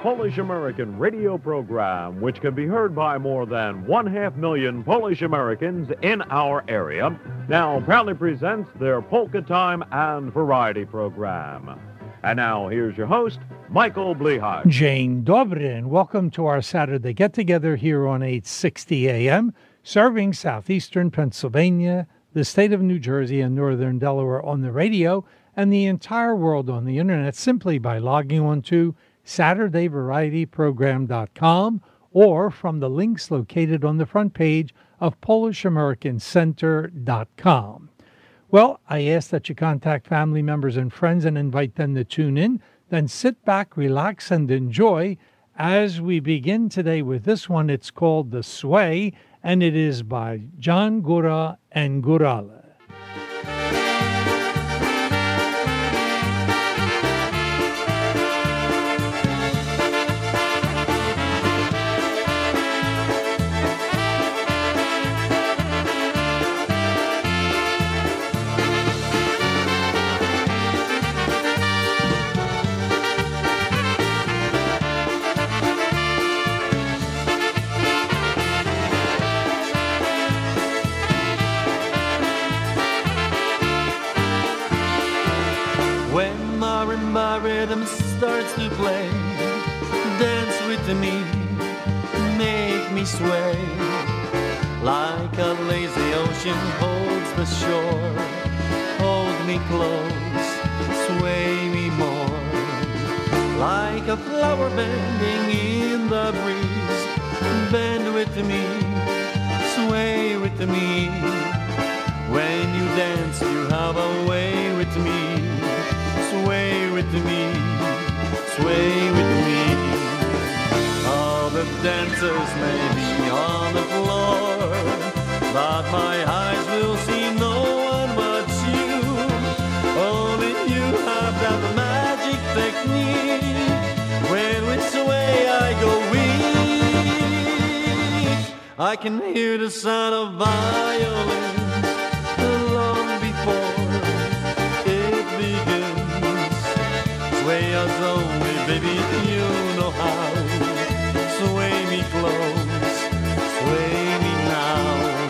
Polish-American radio program, which can be heard by more than 500,000 Polish Americans in our area, now proudly presents their Polka Time and Variety program. And now, here's your host, Michael Blehart. Dzień dobry, and welcome to our Saturday get-together here on 860 AM, serving southeastern Pennsylvania, the state of New Jersey, and northern Delaware on the radio, and the entire world on the internet simply by logging on to SaturdayVarietyProgram.com or from the links located on the front page of PolishAmericanCenter.com. Well, I ask that you contact family members and friends and invite them to tune in. Then sit back, relax, and enjoy as we begin today with this one. It's called The Sway, and it is by John Gura and Gurala. My rhythm starts to play. Dance with me, make me sway. Like a lazy ocean holds the shore. Hold me close, sway me more. Like a flower bending in the breeze. Bend with me, sway with me. When you dance, you have a way with me. Sway with me, sway with me. All the dancers may be on the floor, but my eyes will see no one but you. Only you have that magic technique. When we sway, I go weak. I can hear the sound of violins long before it begins. Sway us only, baby, you know how. Sway me close, sway me now.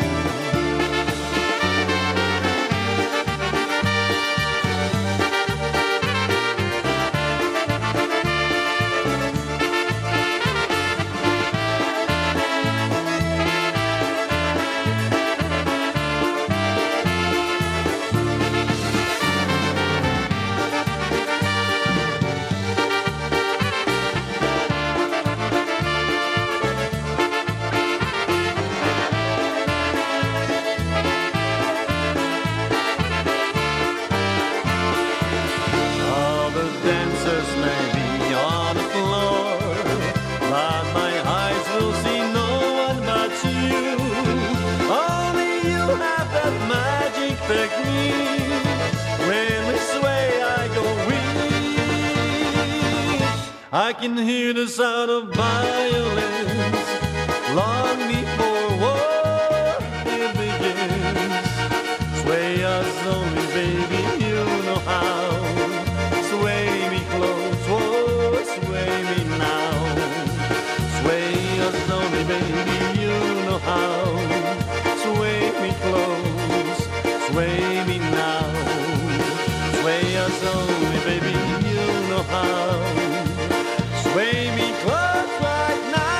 I can hear the sound of violins long before war it begins. Sway us only, baby, you know how. Sway me close, oh, sway me now. Sway us only, baby, you know how. Sway me close, sway me now. Sway us only, baby, you know how. Sway me close right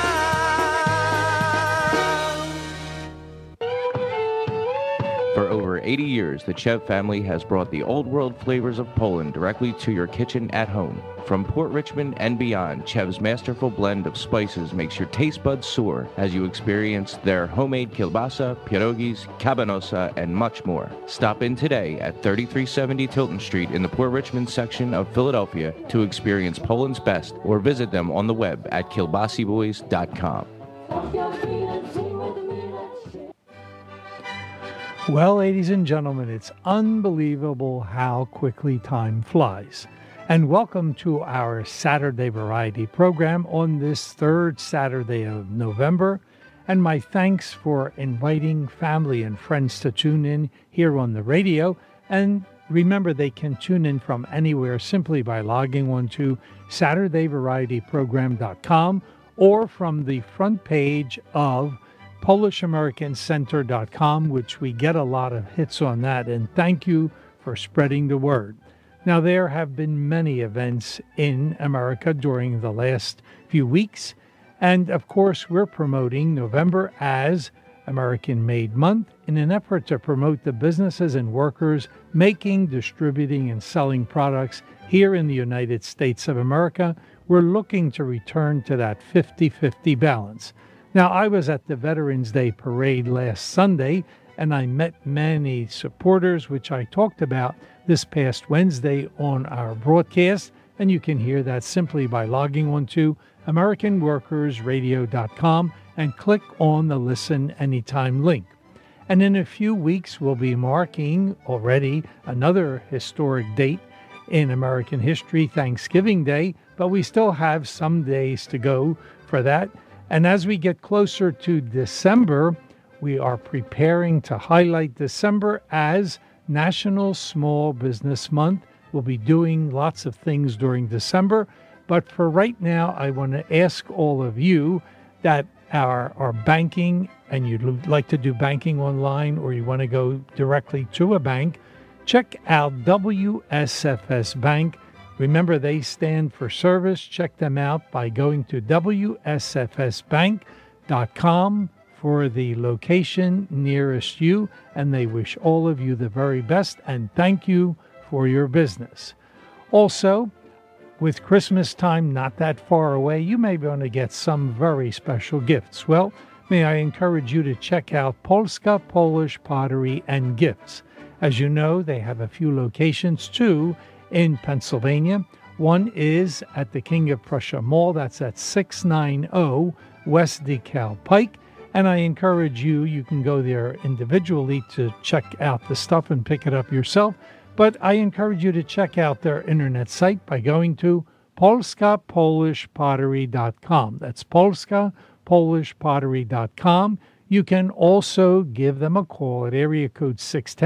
now. For over 80 years, the Chev family has brought the old world flavors of Poland directly to your kitchen at home. From Port Richmond and beyond, Chev's masterful blend of spices makes your taste buds soar as you experience their homemade kielbasa, pierogis, kabanosa, and much more. Stop in today at 3370 Tilton Street in the Port Richmond section of Philadelphia to experience Poland's best, or visit them on the web at kielbasiboys.com. Well, ladies and gentlemen, it's unbelievable how quickly time flies. And welcome to our Saturday Variety program on this third Saturday of November. And my thanks for inviting family and friends to tune in here on the radio. And remember they can tune in from anywhere simply by logging on to SaturdayVarietyProgram.com or from the front page of PolishAmericanCenter.com, which we get a lot of hits on that, and thank you for spreading the word. Now, there have been many events in America during the last few weeks, and of course, we're promoting November as American Made Month in an effort to promote the businesses and workers making, distributing, and selling products here in the United States of America. We're looking to return to that 50-50 balance. Now, I was at the Veterans Day Parade last Sunday, and I met many supporters, which I talked about this past Wednesday on our broadcast, and you can hear that simply by logging on to AmericanWorkersRadio.com and click on the Listen Anytime link. And in a few weeks, we'll be marking already another historic date in American history, Thanksgiving Day, but we still have some days to go for that. And as we get closer to December, we are preparing to highlight December as National Small Business Month. We'll be doing lots of things during December, but for right now, I want to ask all of you that are banking and you'd like to do banking online or you want to go directly to a bank, check out WSFS Bank. Remember, they stand for service. Check them out by going to WSFSbank.com for the location nearest you, and they wish all of you the very best and thank you for your business. Also, with Christmas time not that far away, you may want to get some very special gifts. Well, may I encourage you to check out Polska Polish Pottery and Gifts. As you know, they have a few locations too in Pennsylvania. One is at the King of Prussia Mall. That's at 690 West DeKalb Pike. And I encourage you, you can go there individually to check out the stuff and pick it up yourself. But I encourage you to check out their internet site by going to PolskaPolishPottery.com. That's PolskaPolishPottery.com. You can also give them a call at area code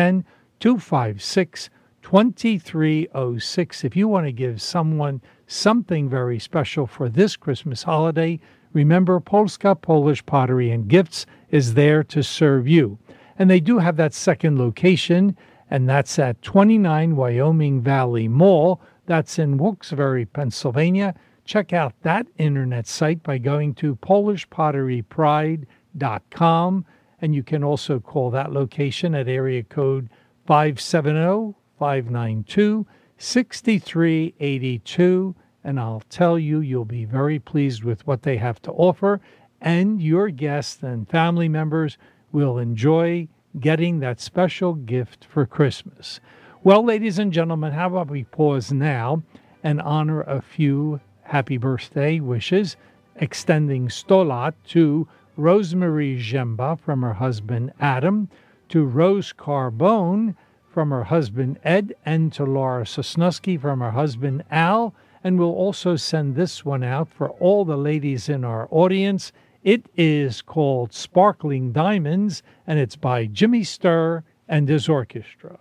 610-256-2306 if you want to give someone something very special for this Christmas holiday. Remember, Polska Polish Pottery and Gifts is there to serve you. And they do have that second location, and that's at 29 Wyoming Valley Mall. That's in Wilkes-Barre, Pennsylvania. Check out that internet site by going to PolishPotteryPride.com, and you can also call that location at area code 570-592-6382, and I'll tell you, you'll be very pleased with what they have to offer, and your guests and family members will enjoy getting that special gift for Christmas. Well, ladies and gentlemen, how about we pause now and honor a few happy birthday wishes, extending Stolat to Rosemary Zhemba from her husband Adam, to Rose Carbone from her husband Ed, and to Laura Sosnowski from her husband Al. And we'll also send this one out for all the ladies in our audience. It is called Sparkling Diamonds, and it's by Jimmy Sturr and his orchestra.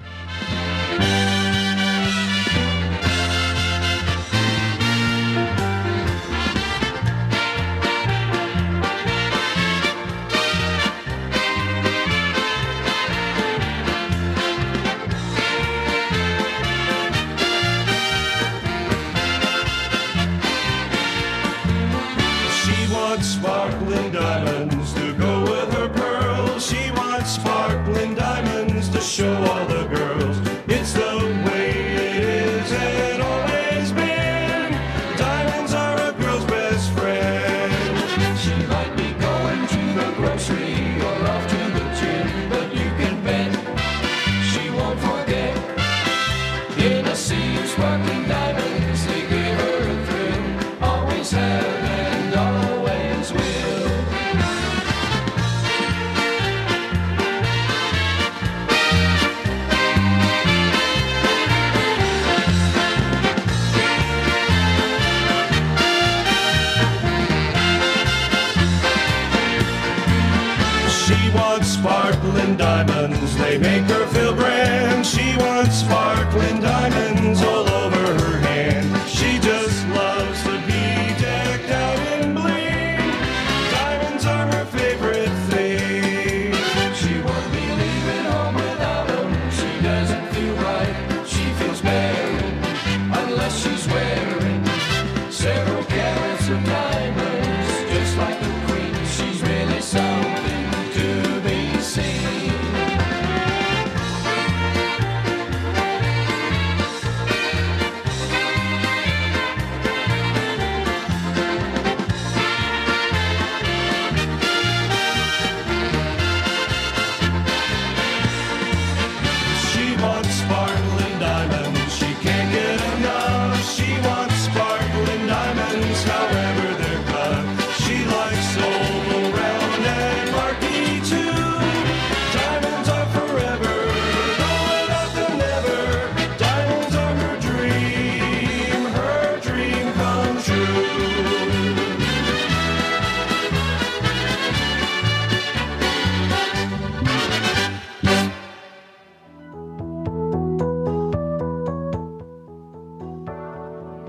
Sparkling diamonds to go with her pearls. She wants sparkling diamonds to show all the girls. It's the way it is and always been. Diamonds are a girl's best friend. She might be going to the grocery or off to the gym, but you can bet she won't forget. In a sea of sparkling diamonds, they give her a thrill. Always have and always will. She wants sparkling diamonds, they make her feel grand. She wants sparkling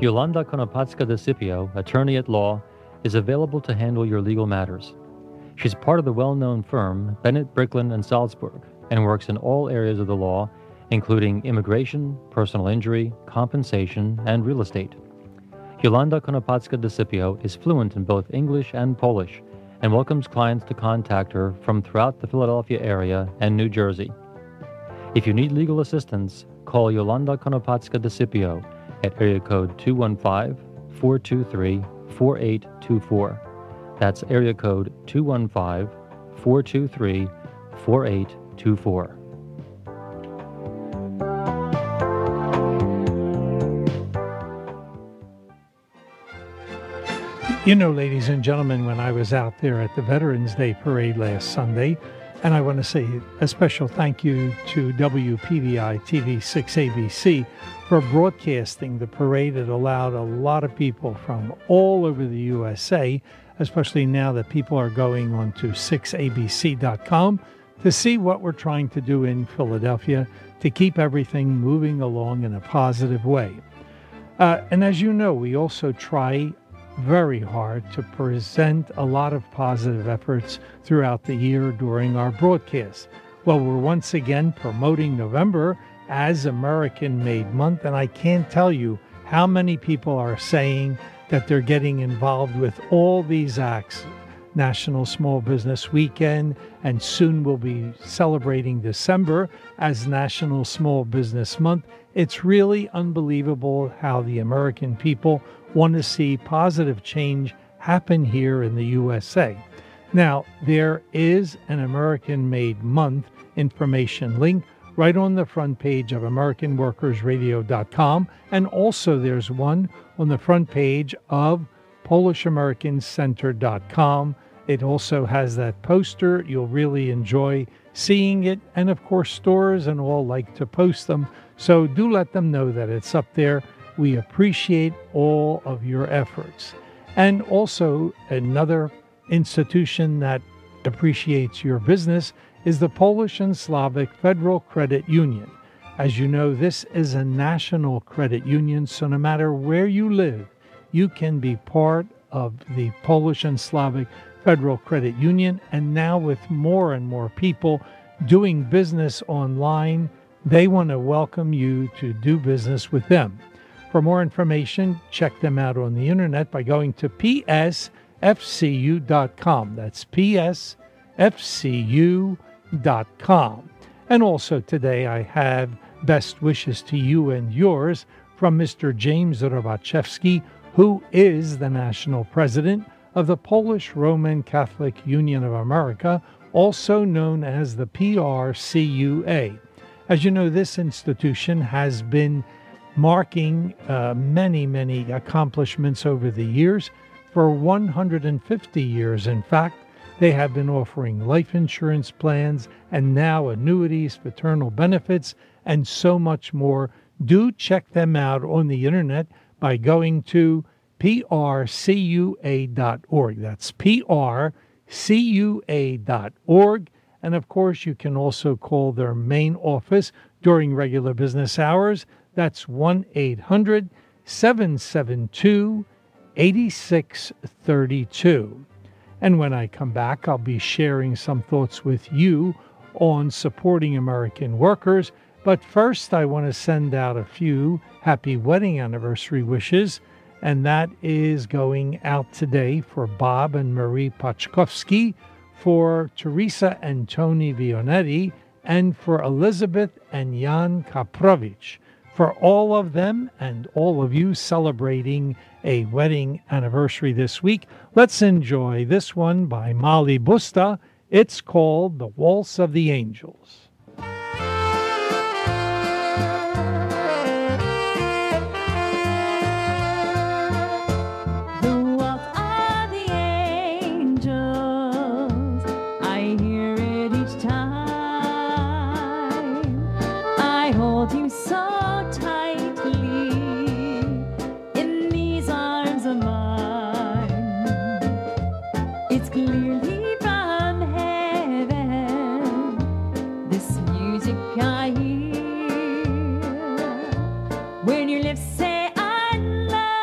Yolanda Konopatska de Scipio, attorney at law, is available to handle your legal matters. She's part of the well-known firm Bennett, Bricklin & Salzburg and works in all areas of the law, including immigration, personal injury, compensation, and real estate. Yolanda Konopatska de Scipio is fluent in both English and Polish and welcomes clients to contact her from throughout the Philadelphia area and New Jersey. If you need legal assistance, call Yolanda Konopatska de Scipio at area code 215-423-4824. That's area code 215-423-4824. You know, ladies and gentlemen, when I was out there at the Veterans Day Parade last Sunday, and I want to say a special thank you to WPVI TV6 ABC for broadcasting the parade. It allowed a lot of people from all over the USA, especially now that people are going on to 6abc.com, to see what we're trying to do in Philadelphia to keep everything moving along in a positive way. And as you know, we also try very hard to present a lot of positive efforts throughout the year during our broadcast. Well, we're once again promoting November as American Made Month, and I can't tell you how many people are saying that they're getting involved with all these acts. National Small Business Weekend, and soon we'll be celebrating December as National Small Business Month. It's really unbelievable how the American people want to see positive change happen here in the USA. Now, there is an American Made Month information link right on the front page of AmericanWorkersRadio.com, and also there's one on the front page of PolishAmericanCenter.com. It also has that poster. You'll really enjoy seeing it, and of course stores and all like to post them, so do let them know that it's up there. We appreciate all of your efforts. And also another institution that appreciates your business is the Polish and Slavic Federal Credit Union. As you know, this is a national credit union, so no matter where you live, you can be part of the Polish and Slavic Federal Credit Union. And now with more and more people doing business online, they want to welcome you to do business with them. For more information, check them out on the internet by going to psfcu.com. That's psfcu.com. And also today I have best wishes to you and yours from Mr. James Robachewski, who is the national president of the Polish Roman Catholic Union of America, also known as the PRCUA. As you know, this institution has been marking many accomplishments over the years. For 150 years, in fact, they have been offering life insurance plans and now annuities, paternal benefits, and so much more. Do check them out on the internet by going to prcua.org. That's prcua.org. And of course, you can also call their main office during regular business hours. That's 1-800-772-8632. And when I come back, I'll be sharing some thoughts with you on supporting American workers. But first, I want to send out a few happy wedding anniversary wishes. And that is going out today for Bob and Marie Pachkovsky, for Teresa and Tony Vionetti, and for Elizabeth and Jan Kaprovich. For all of them and all of you celebrating a wedding anniversary this week, let's enjoy this one by Molly Busta. It's called The Waltz of the Angels. When your lips say I love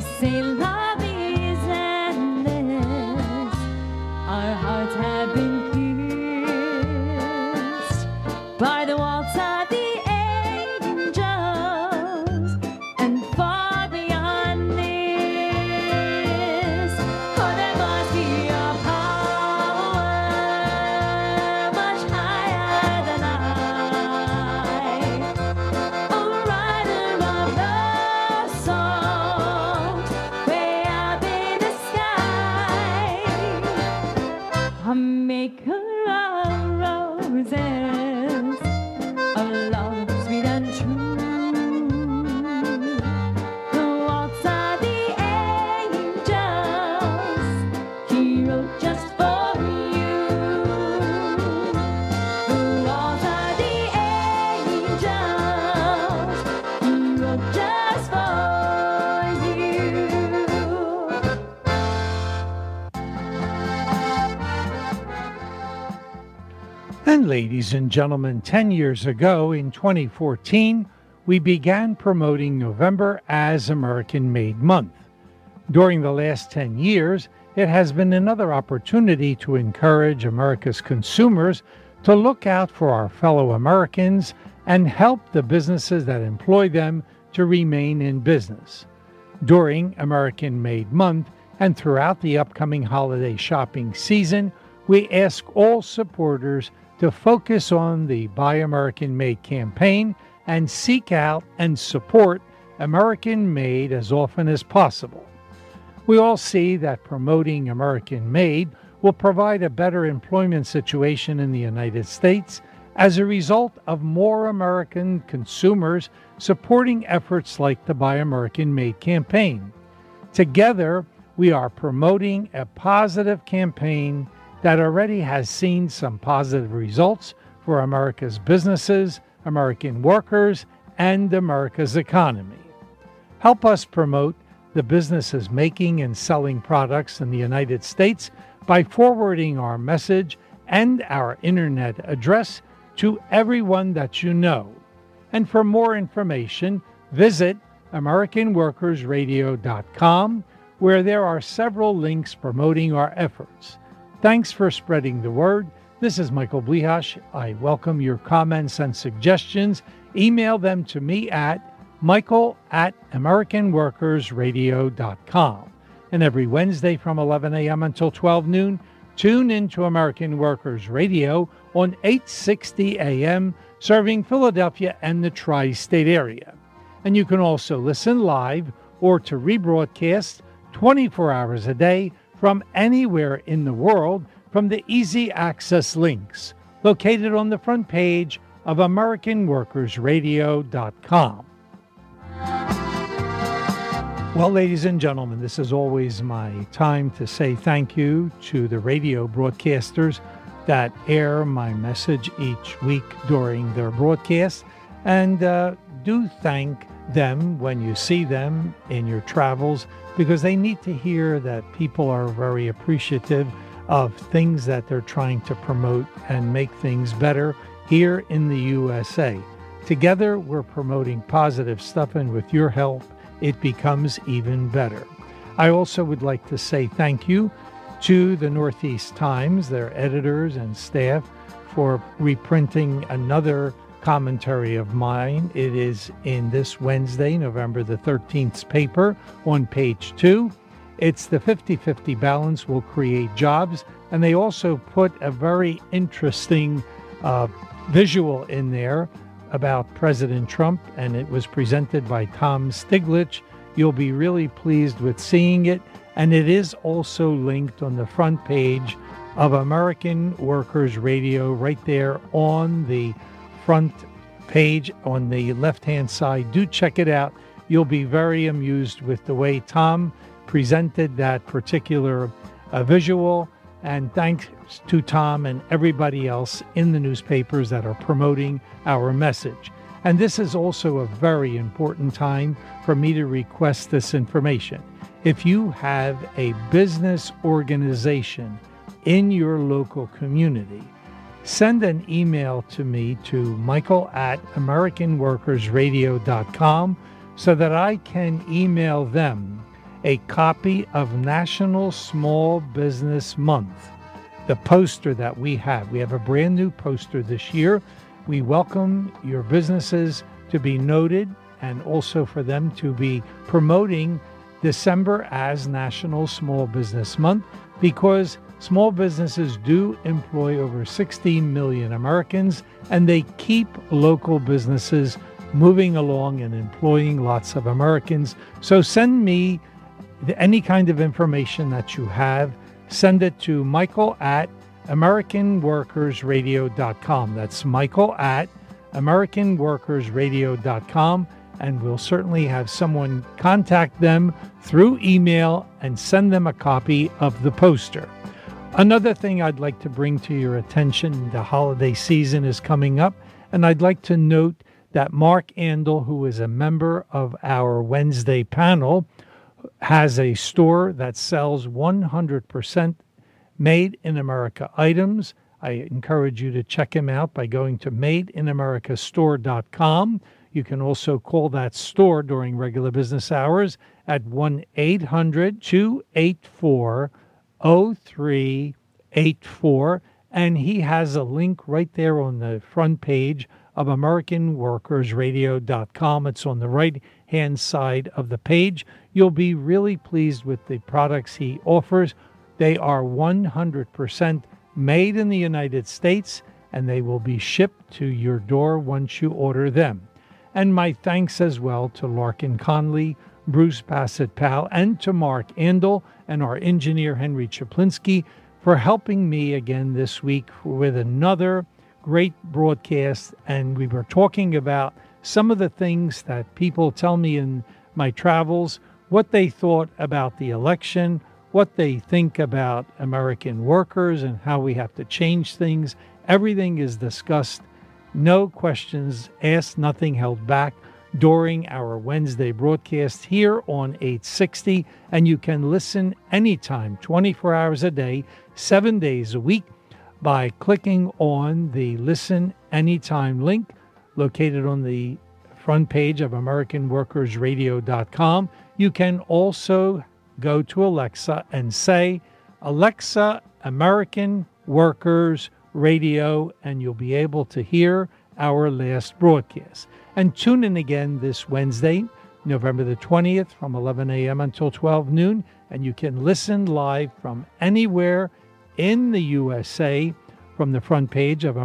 say love is endless. Our hearts have been pierced by the waltz of the angels, and far beyond this, oh, there must be a power much higher than I, a rider of the song, way up in the sky, a maker of roses, of love sweet and true. The waltz of the angels he wrote just for you. The waltz of the angels he wrote just for you. And ladies and gentlemen, 10 years ago in 2014, we began promoting November as American Made Month. During the last 10 years, it has been another opportunity to encourage America's consumers to look out for our fellow Americans and help the businesses that employ them to remain in business. During American Made Month and throughout the upcoming holiday shopping season, we ask all supporters to focus on the Buy American Made campaign and seek out and support American Made as often as possible. We all see that promoting American Made will provide a better employment situation in the United States as a result of more American consumers supporting efforts like the Buy American Made campaign. Together, we are promoting a positive campaign that already has seen some positive results for America's businesses, American workers, and America's economy. Help us promote the businesses making and selling products in the United States by forwarding our message and our internet address to everyone that you know. And for more information, visit AmericanWorkersRadio.com, where there are several links promoting our efforts. Thanks for spreading the word. This is Michael Blihash. I welcome your comments and suggestions. Email them to me at michael@AmericanWorkersRadio.com. And every Wednesday from 11 a.m. until 12 noon, tune into American Workers Radio on 860 a.m., serving Philadelphia and the tri-state area. And you can also listen live or to rebroadcast 24 hours a day from anywhere in the world from the easy access links located on the front page of AmericanWorkersRadio.com. Well, ladies and gentlemen, this is always my time to say thank you to the radio broadcasters that air my message each week during their broadcast. And do thank them when you see them in your travels, because they need to hear that people are very appreciative of things that they're trying to promote and make things better here in the USA. Together, we're promoting positive stuff, and with your help, it becomes even better. I also would like to say thank you to the Northeast Times, their editors and staff, for reprinting another commentary of mine. It is in this Wednesday, November the 13th paper on page 2. It's the 50-50 balance will create jobs. And they also put a very interesting visual in there about President Trump, and it was presented by Tom Stiglitz. You'll be really pleased with seeing it. And it is also linked on the front page of American Workers Radio, right there on the front page on the left-hand side. Do check it out. You'll be very amused with the way Tom presented that particular visual. And thanks to Tom and everybody else in the newspapers that are promoting our message. And this is also a very important time for me to request this information. If you have a business organization in your local community, send an email to me to michael@AmericanWorkersRadio.com so that I can email them a copy of National Small Business Month, the poster that we have. We have a brand new poster this year. We welcome your businesses to be noted and also for them to be promoting December as National Small Business Month, because small businesses do employ over 16 million Americans, and they keep local businesses moving along and employing lots of Americans. So send me any kind of information that you have. Send it to Michael at AmericanWorkersRadio.com. That's Michael at AmericanWorkersRadio.com, and we'll certainly have someone contact them through email and send them a copy of the poster. Another thing I'd like to bring to your attention, the holiday season is coming up, and I'd like to note that Mark Andel, who is a member of our Wednesday panel, has a store that sells 100% made in America items. I encourage you to check him out by going to madeinamericastore.com. You can also call that store during regular business hours at 1-800-284-0384. And he has a link right there on the front page of AmericanWorkersRadio.com. It's on the right-hand side of the page. You'll be really pleased with the products he offers. They are 100% made in the United States, and they will be shipped to your door once you order them. And my thanks as well to Larkin Conley, Bruce Bassett-Powell, and to Mark Andel and our engineer Henry Chaplinsky for helping me again this week with another great broadcast. And we were talking about some of the things that people tell me in my travels, what they thought about the election, what they think about American workers and how we have to change things. Everything is discussed. No questions asked, nothing held back during our Wednesday broadcast here on 860. And you can listen anytime, 24 hours a day, 7 days a week, by clicking on the Listen Anytime link located on the front page of AmericanWorkersRadio.com. You can also go to Alexa and say, Alexa, American Workers Radio, and you'll be able to hear our last broadcast. And tune in again this Wednesday, November the 20th, from 11 a.m. until 12 noon, and you can listen live from anywhere in the USA from the front page of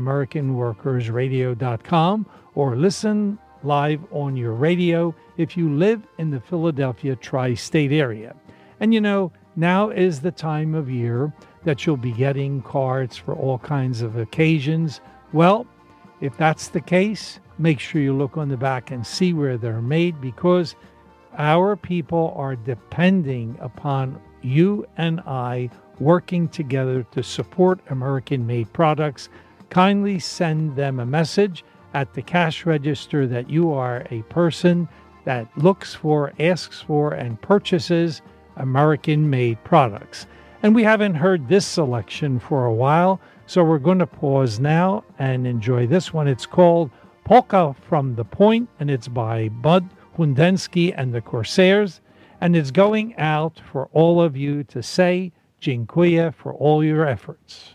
AmericanWorkersRadio.com, or listen live on your radio if you live in the Philadelphia tri-state area. And you know, now is the time of year that you'll be getting cards for all kinds of occasions. Well, if that's the case, make sure you look on the back and see where they're made, because our people are depending upon you and I working together to support American-made products. Kindly send them a message at the cash register that you are a person that looks for, asks for, and purchases American-made products. And we haven't heard this selection for a while, so we're going to pause now and enjoy this one. It's called Polka from the Point, and it's by Bud Hundensky and the Corsairs, and it's going out for all of you to say dziękuję for all your efforts.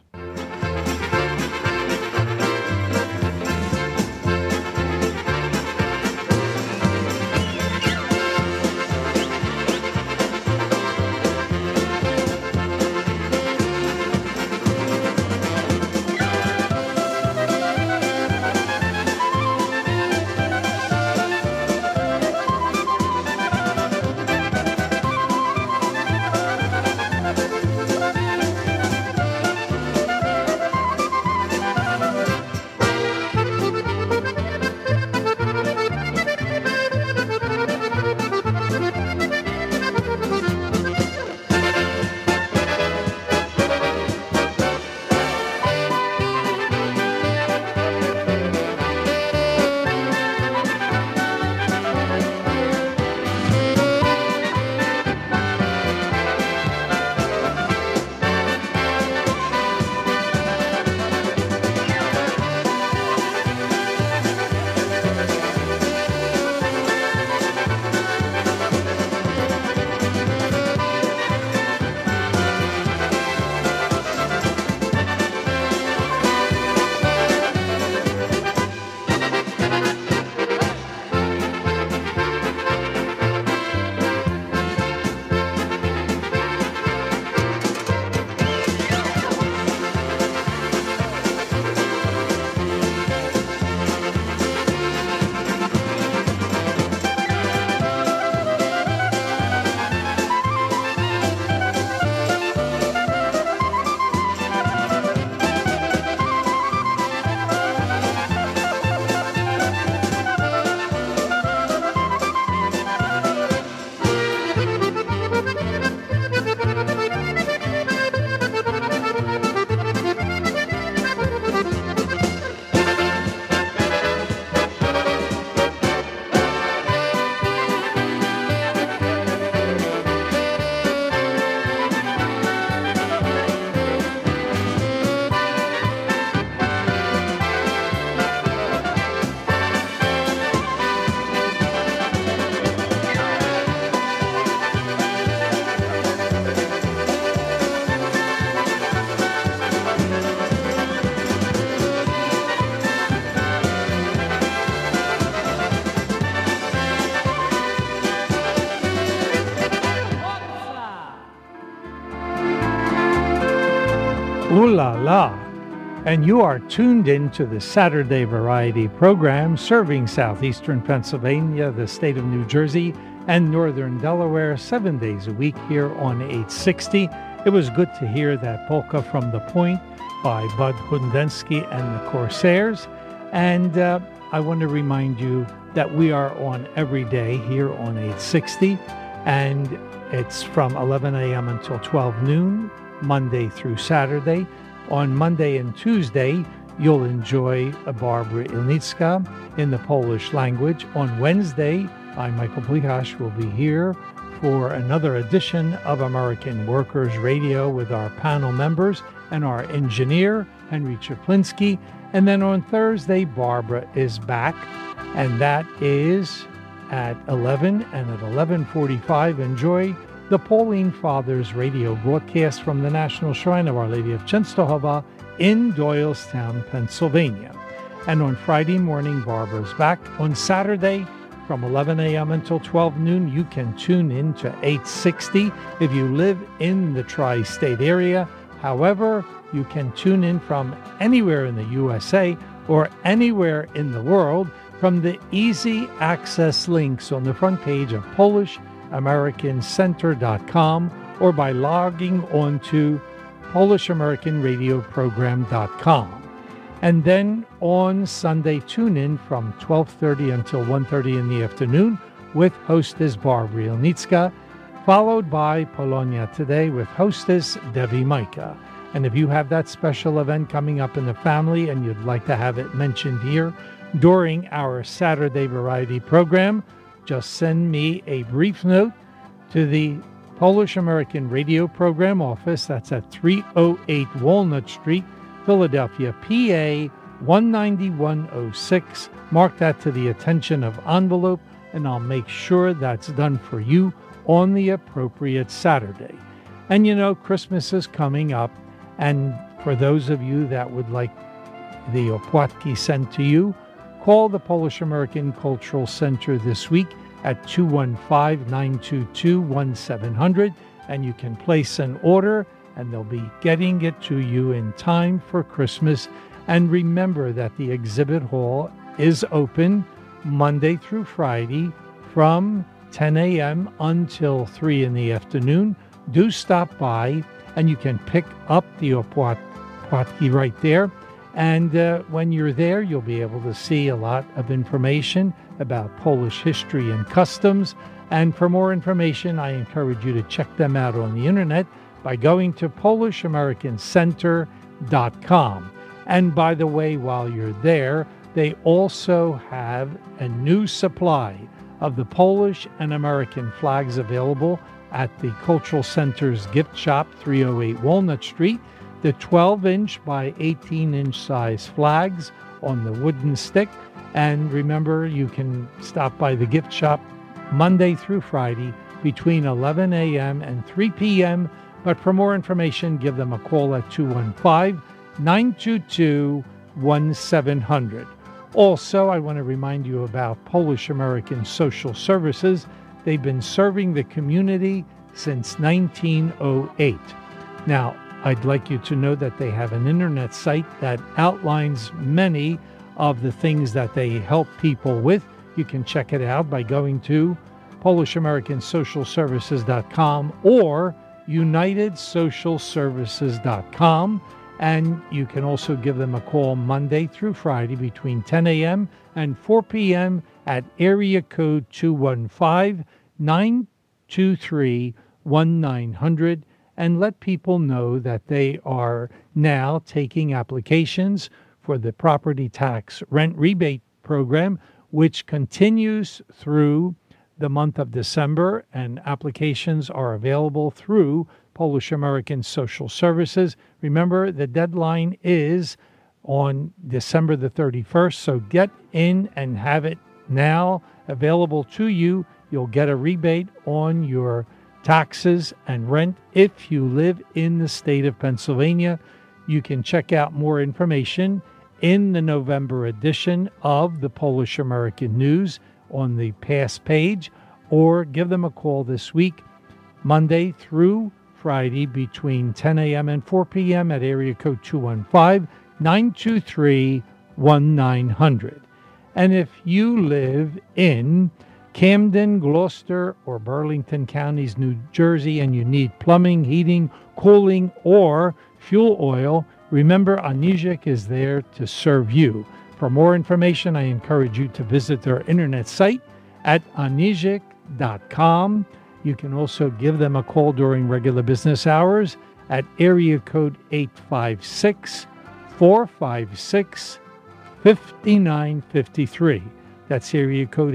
la la. And you are tuned in to the Saturday Variety program serving southeastern Pennsylvania, the state of New Jersey, and northern Delaware 7 days a week here on 860. It was good to hear that polka from The Point by Bud Hundensky and the Corsairs. And I want to remind you that we are on every day here on 860, and it's from 11 a.m. until 12 noon, Monday through Saturday. On Monday and Tuesday, you'll enjoy Barbara Ilnicka in the Polish language. On Wednesday, I, Michael Plihash, will be here for another edition of American Workers Radio with our panel members and our engineer, Henry Chaplinsky. And then on Thursday, Barbara is back, and that is at 11, and at 11:45, enjoy the Pauline Fathers radio broadcast from the National Shrine of Our Lady of Czestochowa in Doylestown, Pennsylvania. And on Friday morning, Barbara's back. On Saturday, from 11 a.m. until 12 noon, you can tune in to 860 if you live in the tri-state area. However, you can tune in from anywhere in the USA or anywhere in the world from the easy access links on the front page of PolishAmericanCenter.com or by logging on to PolishAmericanRadioProgram.com. And then on Sunday, tune in from 12:30 until 1:30 in the afternoon with hostess Barbara Ilnicka, followed by Polonia Today with hostess Debbie Micah. And if you have that special event coming up in the family and you'd like to have it mentioned here during our Saturday Variety program, just send me a brief note to the Polish American Radio Program office. That's at 308 Walnut Street, Philadelphia, PA 19106. Mark that to the attention of envelope, and I'll make sure that's done for you on the appropriate Saturday. And you know, Christmas is coming up, and for those of you that would like the opłatki sent to you, call the Polish American Cultural Center this week at 215-922-1700, and you can place an order, and they'll be getting it to you in time for Christmas. And remember that the exhibit hall is open Monday through Friday from 10 a.m. until 3 in the afternoon. Do stop by, and you can pick up the opłatki right there. And when you're there, you'll be able to see a lot of information about Polish history and customs. And for more information, I encourage you to check them out on the internet by going to PolishAmericanCenter.com. And by the way, while you're there, they also have a new supply of the Polish and American flags available at the Cultural Center's gift shop, 308 Walnut Street. The 12-inch by 18-inch size flags on the wooden stick. And remember, you can stop by the gift shop Monday through Friday between 11 a.m. and 3 p.m. But for more information, give them a call at 215-922-1700. Also, I want to remind you about Polish American Social Services. They've been serving the community since 1908. Now, I'd like you to know that they have an internet site that outlines many of the things that they help people with. You can check it out by going to PolishAmericanSocialServices.com or UnitedSocialServices.com. And you can also give them a call Monday through Friday between 10 a.m. and 4 p.m. at area code 215-923-1900, and let people know that they are now taking applications for the property tax rent rebate program, which continues through the month of December, and applications are available through Polish American Social Services. Remember, the deadline is on December the 31st, so get in and have it now available to you. You'll get a rebate on your taxes and rent if you live in the state of Pennsylvania. You can check out more information in the November edition of the Polish American News on the past page, or give them a call this week, Monday through Friday between 10 a.m. and 4 p.m. at area code 215-923-1900. And if you live in Camden, Gloucester, or Burlington counties, New Jersey, and you need plumbing, heating, cooling, or fuel oil, remember Anijik is there to serve you. For more information, I encourage you to visit their internet site at anijik.com. You can also give them a call during regular business hours at area code 856-456-5953. That's area code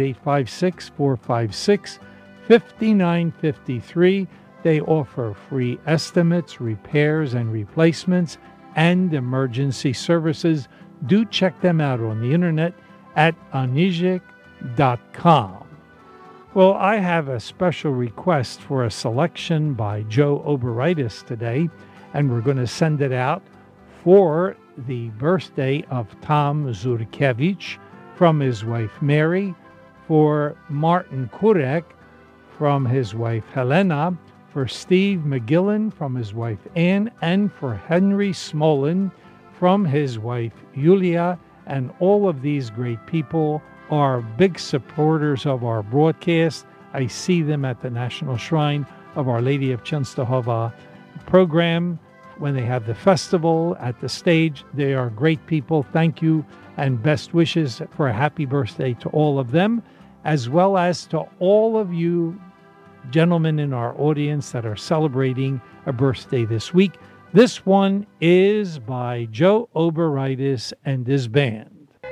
856-456-5953. They offer free estimates, repairs and replacements, and emergency services. Do check them out on the internet at anijik.com. Well, I have a special request for a selection by Joe Oberitis today, and we're going to send it out for the birthday of Tom Zurkevich from his wife Mary, for Martin Kurek from his wife Helena, for Steve McGillen from his wife Ann, and for Henry Smolin from his wife Yulia. And all of these great people are big supporters of our broadcast. I see them at the National Shrine of Our Lady of Czestochowa program when they have the festival at the stage. They are great people. Thank you and best wishes for a happy birthday to all of them, as well as to all of you gentlemen in our audience that are celebrating a birthday this week. This one is by Joe Oberitis and his band.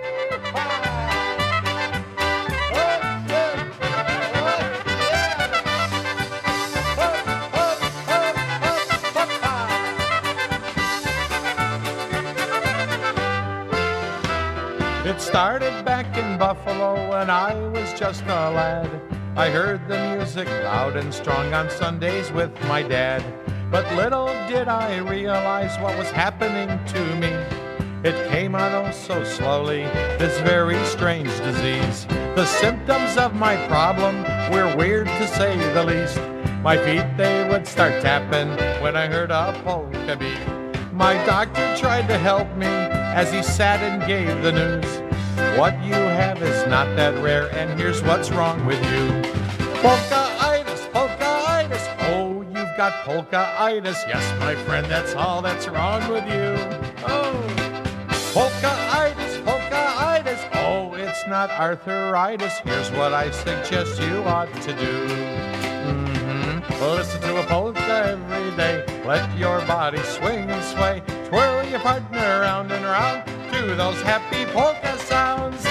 It started back in Buffalo when I was just a lad. I heard the music loud and strong on Sundays with my dad. But little did I realize what was happening to me. It came on oh so slowly, this very strange disease. The symptoms of my problem were weird to say the least. My feet, they would start tapping when I heard a polka beat. My doctor tried to help me as he sat and gave the news. What you have is not that rare, and here's what's wrong with you. Polka-itis, polka-itis, oh, you've got polka-itis. Yes, my friend, that's all that's wrong with you. Oh, polka-itis, polka-itis, oh, it's not arthritis. Here's what I suggest you ought to do. Listen to a polka every day. Let your body swing and sway. Twirl your partner round and round to those happy polka sounds.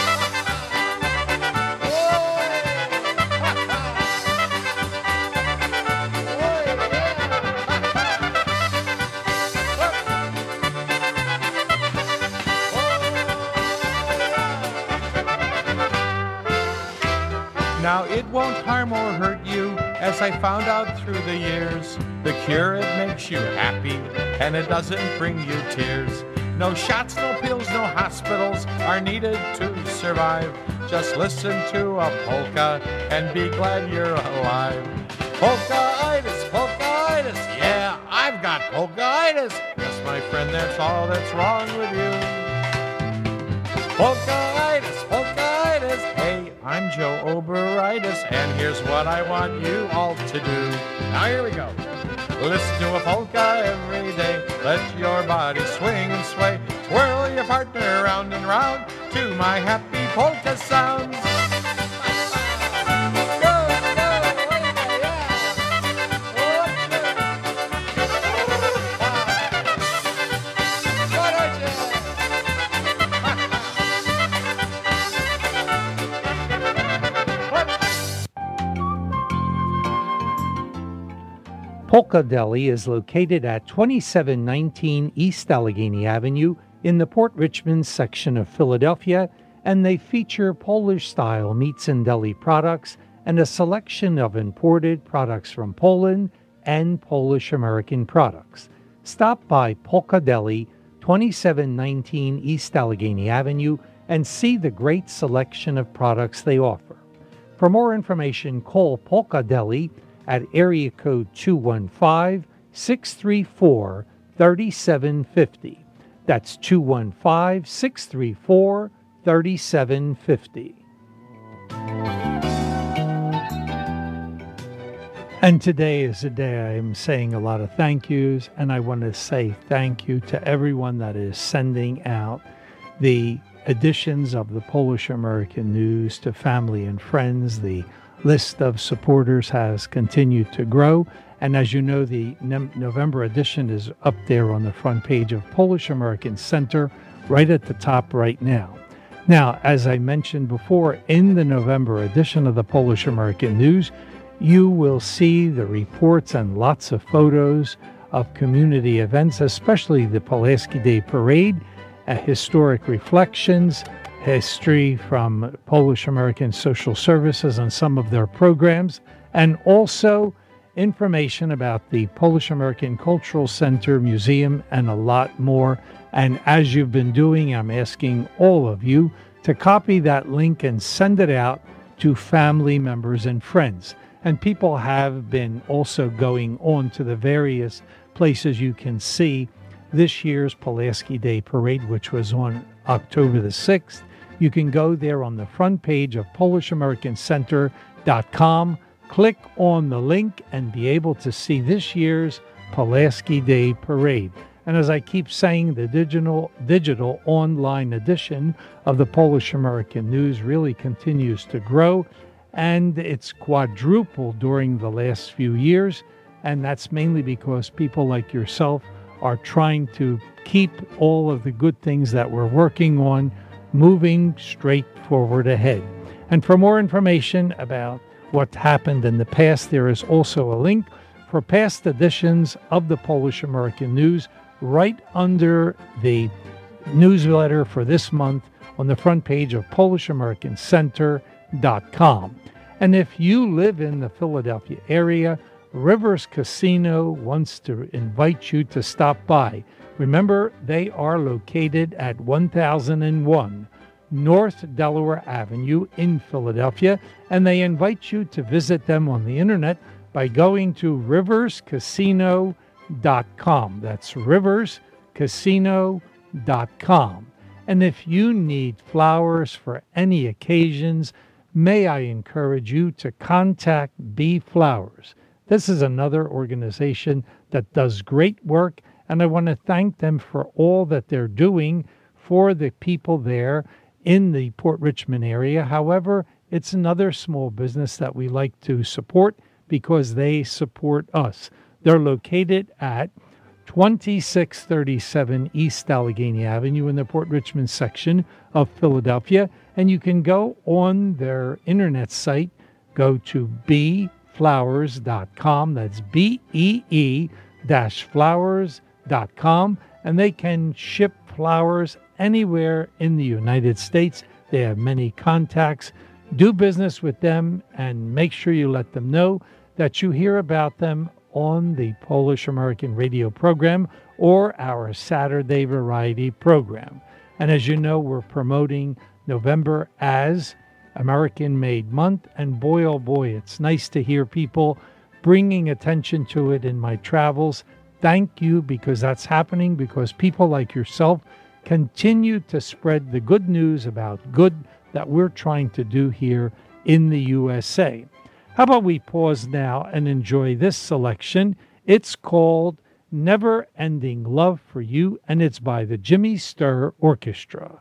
Now it won't harm or hurt you, as I found out through the years. The cure, it makes you happy, and it doesn't bring you tears. No shots, no pills, no hospitals are needed to survive. Just listen to a polka and be glad you're alive. Polka-itis, polka-itis, yeah, I've got polka-itis. Yes, my friend, that's all that's wrong with you. Polka-itis, polka-itis, hey, I'm Joe Oberitis, and here's what I want you all to do. Now here we go. Listen to a polka every day. Let your body swing and sway. Twirl your partner round and round to my happy polka sounds. Polka Deli is located at 2719 East Allegheny Avenue in the Port Richmond section of Philadelphia, and they feature Polish-style meats and deli products and a selection of imported products from Poland and Polish-American products. Stop by Polka Deli, 2719 East Allegheny Avenue, and see the great selection of products they offer. For more information, call Polka Deli at area code 215-634-3750. That's 215-634-3750. And today is a day I am saying a lot of thank yous, and I want to say thank you to everyone that is sending out the editions of the Polish American News to family and friends. The list of supporters has continued to grow, and as you know, the November edition is up there on the front page of Polish American Center, right at the top right now. Now, as I mentioned before, in the November edition of the Polish American News, you will see the reports and lots of photos of community events, especially the Pulaski Day Parade, historic reflections, history from Polish American Social Services and some of their programs, and also information about the Polish American Cultural Center, Museum, and a lot more. And as you've been doing, I'm asking all of you to copy that link and send it out to family members and friends. And people have been also going on to the various places you can see this year's Pulaski Day Parade, which was on October the 6th. You can go there on the front page of PolishAmericanCenter.com, click on the link, and be able to see this year's Pulaski Day Parade. And as I keep saying, the digital online edition of the Polish American News really continues to grow, and it's quadrupled during the last few years, and that's mainly because people like yourself are trying to keep all of the good things that we're working on moving straight forward ahead. And for more information about what happened in the past, there is also a link for past editions of the Polish American News right under the newsletter for this month on the front page of PolishAmericanCenter.com. And if you live in the Philadelphia area, Rivers Casino wants to invite you to stop by. Remember, they are located at 1001 North Delaware Avenue in Philadelphia, and they invite you to visit them on the internet by going to riverscasino.com. That's riverscasino.com. And if you need flowers for any occasions, may I encourage you to contact Bee Flowers. This is another organization that does great work, and I want to thank them for all that they're doing for the people there in the Port Richmond area. However, it's another small business that we like to support because they support us. They're located at 2637 East Allegheny Avenue in the Port Richmond section of Philadelphia, and you can go on their internet site, go to beeflowers.com, that's BEE-flowers.com, and they can ship flowers anywhere in the United States. They have many contacts. Do business with them and make sure you let them know that you hear about them on the Polish American radio program or our Saturday variety program. And as you know, we're promoting November as American Made Month, and boy, oh boy, it's nice to hear people bringing attention to it in my travels. Thank you, because that's happening because people like yourself continue to spread the good news about good that we're trying to do here in the USA. How about we pause now and enjoy this selection? It's called Never Ending Love for You, and it's by the Jimmy Sturr Orchestra.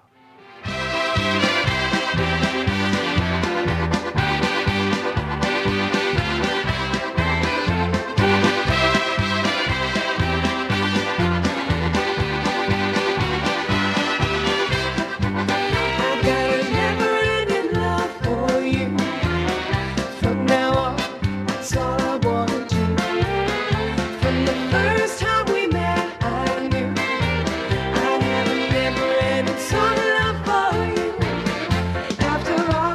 After all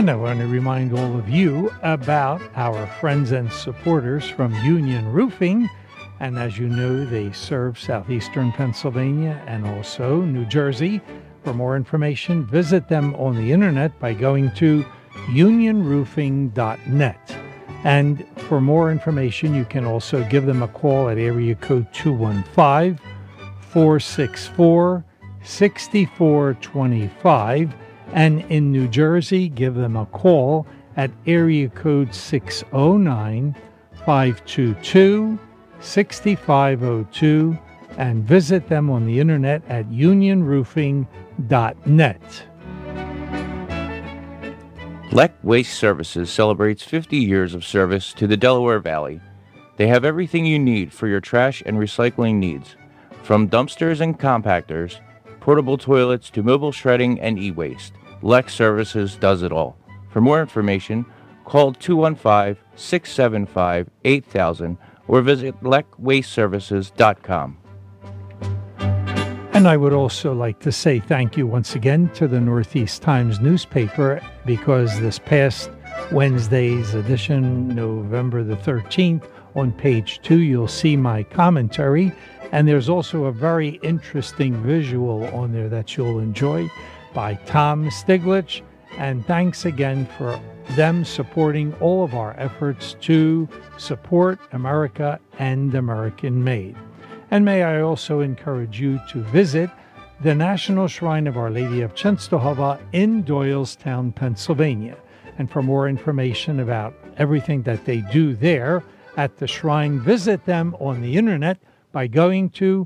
And I want to remind all of you about our friends and supporters from Union Roofing. And as you know, they serve southeastern Pennsylvania and also New Jersey. For more information, visit them on the internet by going to unionroofing.net. And for more information, you can also give them a call at area code 215-464-6425. And in New Jersey, give them a call at area code 609-522-6502 and visit them on the internet at unionroofing.net. Leck Waste Services celebrates 50 years of service to the Delaware Valley. They have everything you need for your trash and recycling needs, from dumpsters and compactors, portable toilets to mobile shredding and e-waste. Leck Services does it all. For more information, call 215-675-8000 or visit leckwasteservices.com. And I would also like to say thank you once again to the Northeast Times newspaper, because this past Wednesday's edition, November the 13th, on page 2, you'll see my commentary. And there's also a very interesting visual on there that you'll enjoy by Tom Stiglitz. And thanks again for them supporting all of our efforts to support America and American made. And may I also encourage you to visit the National Shrine of Our Lady of Czestochowa in Doylestown, Pennsylvania. And for more information about everything that they do there at the shrine, visit them on the internet by going to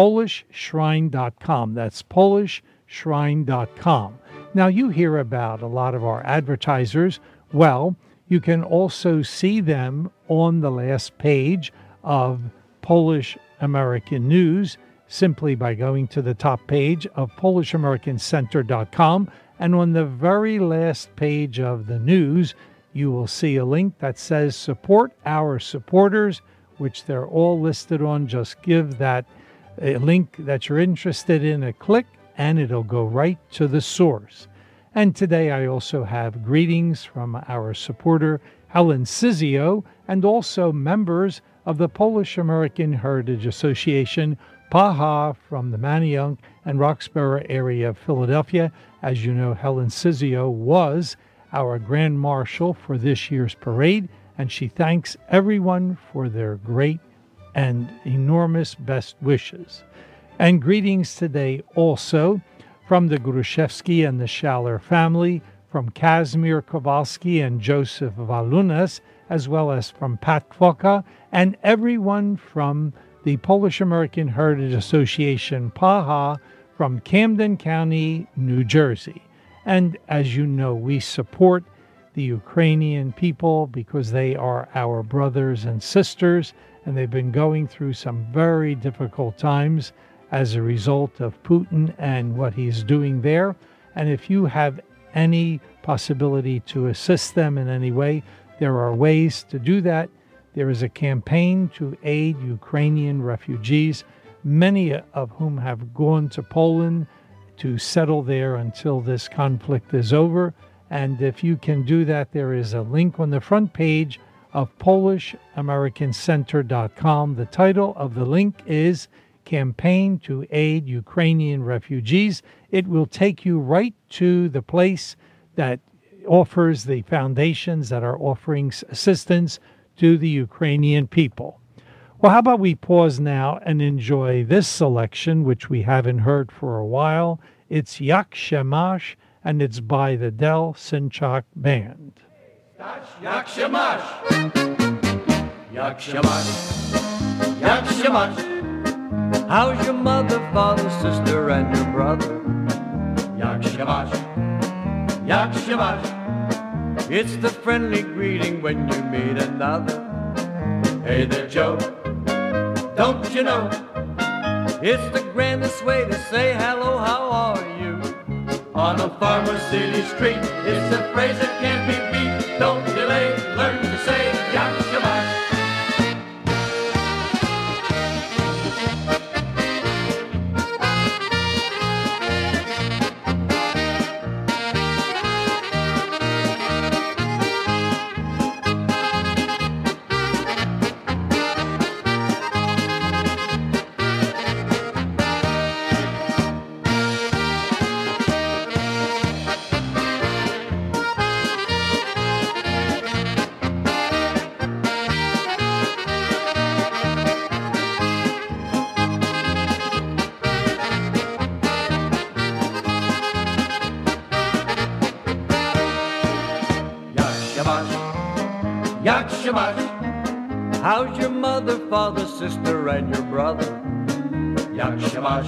polishshrine.com. That's polishshrine.com. Now, you hear about a lot of our advertisers. Well, you can also see them on the last page of Polish American News simply by going to the top page of PolishAmericanCenter.com. And on the very last page of the news, you will see a link that says Support Our Supporters, which they're all listed on. Just give that link that you're interested in a click, and it'll go right to the source. And today I also have greetings from our supporter, Helen Sizio, and also members of the Polish American Heritage Association, PAHA, from the Manayunk and Roxborough area of Philadelphia. As you know, Helen Sizio was our Grand Marshal for this year's parade, and she thanks everyone for their great and enormous best wishes. And greetings today also from the Gruszewski and the Schaller family, from Kazimir Kowalski and Joseph Walunas, as well as from Pat Kwoka, and everyone from the Polish American Heritage Association, PAHA, from Camden County, New Jersey. And as you know, we support the Ukrainian people because they are our brothers and sisters, and they've been going through some very difficult times as a result of Putin and what he's doing there. And if you have any possibility to assist them in any way, there are ways to do that. There is a campaign to aid Ukrainian refugees, many of whom have gone to Poland to settle there until this conflict is over. And if you can do that, there is a link on the front page of PolishAmericanCenter.com. The title of the link is Campaign to Aid Ukrainian Refugees. It will take you right to the place that offers the foundations that are offering assistance to the Ukrainian people. Well, how about we pause now and enjoy this selection, which we haven't heard for a while. It's Yak Shamash, and it's by the Del Sinchak Band. Yak Shamash, Yak Shamash, Yak Shamash. How's your mother, father, sister, and your brother? Yak Shamash, Yak Shamash. It's the friendly greeting when you meet another. Hey there, Joe, don't you know? It's the grandest way to say hello, how are you? On a farmer city street, it's a phrase that can't be beat. Don't delay, learn to say Yak Shamash. Yakshamash. How's your mother, father, sister, and your brother? Yakshamash.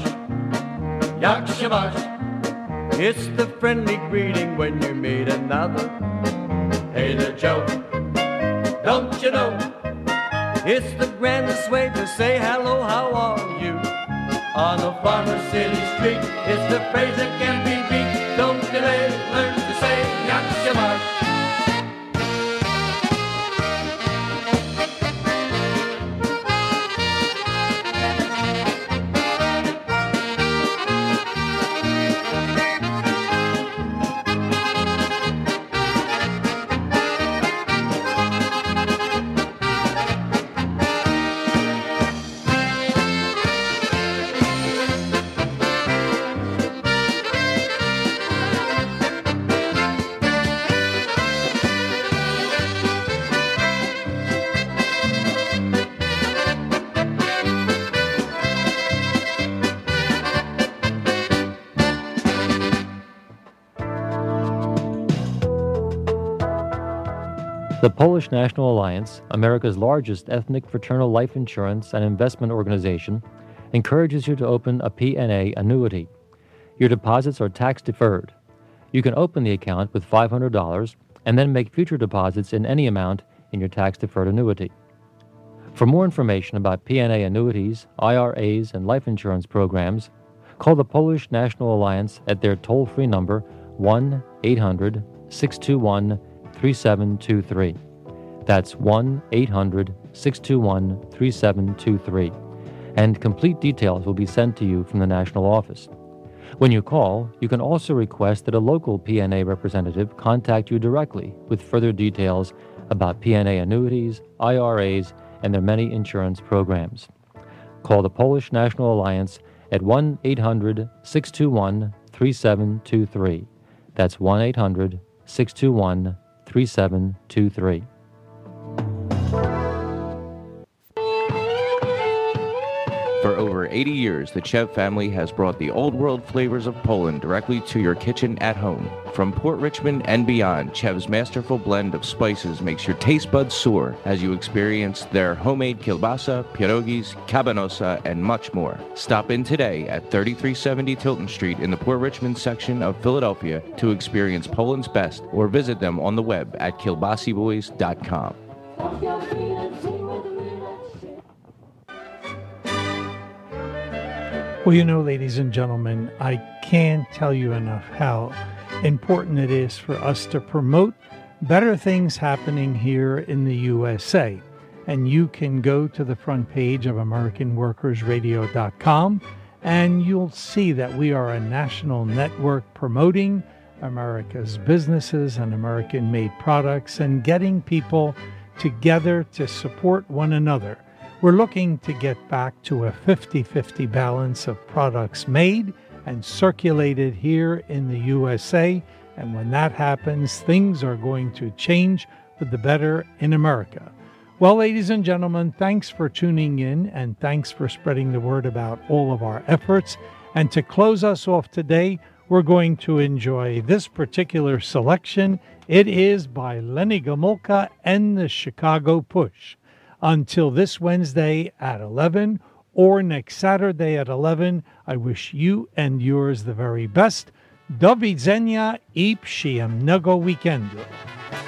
Yakshamash. It's the friendly greeting when you meet another. Hey there, Joe. Don't you know? It's the grandest way to say hello, how are you? On a farmer city street, it's the phrase that can't be beat. Don't delay, learn to say Yakshamash. The Polish National Alliance, America's largest ethnic fraternal life insurance and investment organization, encourages you to open a P&A annuity. Your deposits are tax deferred. You can open the account with $500 and then make future deposits in any amount in your tax deferred annuity. For more information about P&A annuities, IRAs, and life insurance programs, call the Polish National Alliance at their toll-free number 1-800-621-3723. That's 1-800-621-3723. And complete details will be sent to you from the national office. When you call, you can also request that a local P&A representative contact you directly with further details about P&A annuities, IRAs, and their many insurance programs. Call the Polish National Alliance at 1-800-621-3723. That's 1-800-621-3723. For over 80 years, the Chev family has brought the old world flavors of Poland directly to your kitchen at home. From Port Richmond and beyond, Chev's masterful blend of spices makes your taste buds soar as you experience their homemade kielbasa, pierogis, kabanosa, and much more. Stop in today at 3370 Tilton Street in the Port Richmond section of Philadelphia to experience Poland's best, or visit them on the web at kielbasiboys.com. Well, you know, ladies and gentlemen, I can't tell you enough how important it is for us to promote better things happening here in the USA. And you can go to the front page of AmericanWorkersRadio.com and you'll see that we are a national network promoting America's businesses and American-made products and getting people together to support one another. We're looking to get back to a 50-50 balance of products made and circulated here in the USA. And when that happens, things are going to change for the better in America. Well, ladies and gentlemen, thanks for tuning in and thanks for spreading the word about all of our efforts. And to close us off today, we're going to enjoy this particular selection. It is by Lenny Gomulka and the Chicago Push. Until this Wednesday at 11 or next Saturday at 11, I wish you and yours the very best. Do widzenia I przyjemnego weekendu.